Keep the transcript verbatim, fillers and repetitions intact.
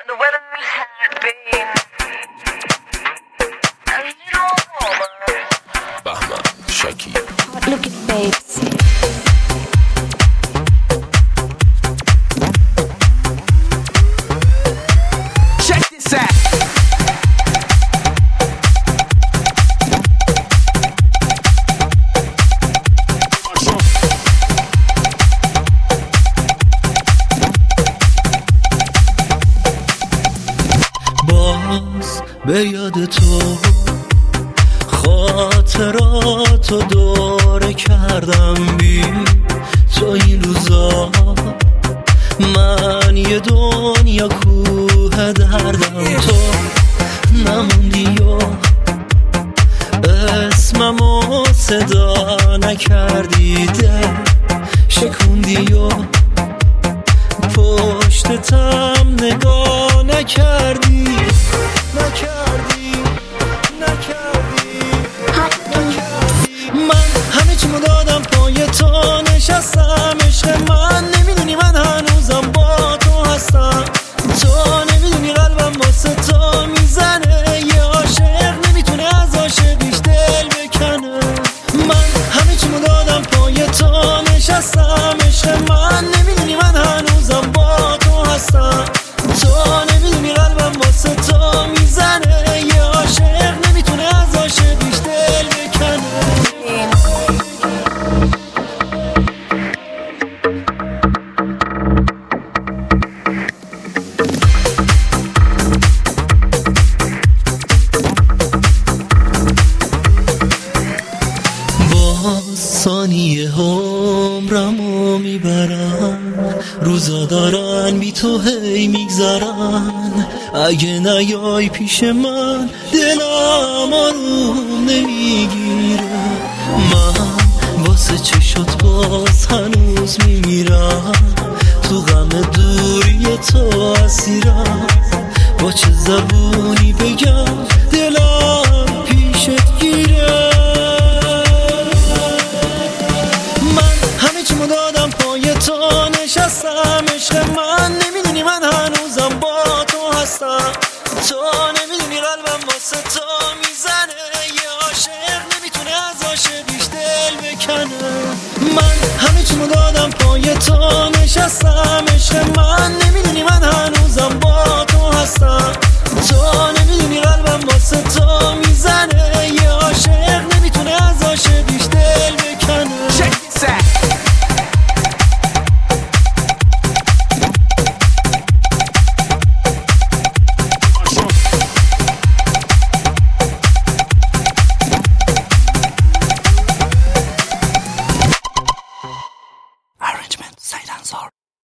the weather had been a little warmer. Bahma, Shaki. Look at babes. Check this out. باز به یاد تو خاطراتو دوره کردم بی تو این روزا من یه دنیا کوه دردم تو نموندی و اسممو صدا نکردی دل شکوندی و پشتتم نگاه نکردی نکردی نکردی نکردی من همه چیمو دادم پای تو نشستم عشق من نمیدونی من هنوزم با تو هستم تو نمیدونی قلبم واسه تو میزنه یه عاشق نمیتونه از عاشقیش دل بکنه من همه چیمو دادم پای تو نشستم عشق من نمیدونی من هنوزم با تو هستم تو نمیدونی قلبم واسه تو میزنه یه عاشق نمیتونه از عاشقیش دل بکنه باز ثانیه عمرمو میبرن روزا دارن بی تو هی میگذرن اگه نیای پیش من دلم آروم نمیگیره من واسه چشات باز هنوز میمیرم تو غم دوری تو اسیرم با چه زبونی بگم دلم